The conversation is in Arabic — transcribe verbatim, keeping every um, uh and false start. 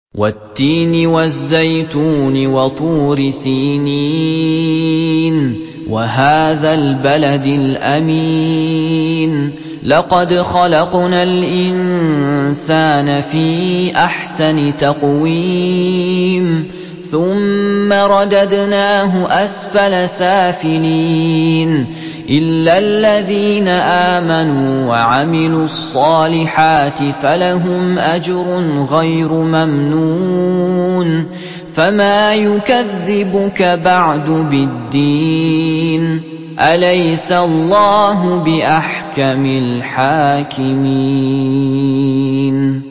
وَالتِّينِ وَالزَّيْتُونِ وَطُورِ سِينِينَ وَهَٰذَا الْبَلَدِ الْأَمِينِ لَقَدْ خَلَقْنَا الْإِنسَانَ فِي أَحْسَنِ تَقْوِيمٍ ثُمَّ رَدَدْنَاهُ أَسْفَلَ سَافِلِينَ إِلَّا الَّذِينَ آمَنُوا وَعَمِلُوا الصَّالِحَاتِ فَلَهُمْ أَجْرٌ غَيْرُ مَمْنُونٍ فَمَا يُكَذِّبُكَ بَعْدُ بِالدِّينِ أَلَيْسَ اللَّهُ بِأَحْكَمِ الْحَاكِمِينَ